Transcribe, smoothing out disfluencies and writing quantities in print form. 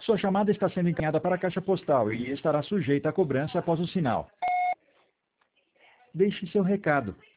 Sua chamada está sendo encaminhada para a caixa postal e estará sujeita a cobrança após o sinal. Deixe seu recado.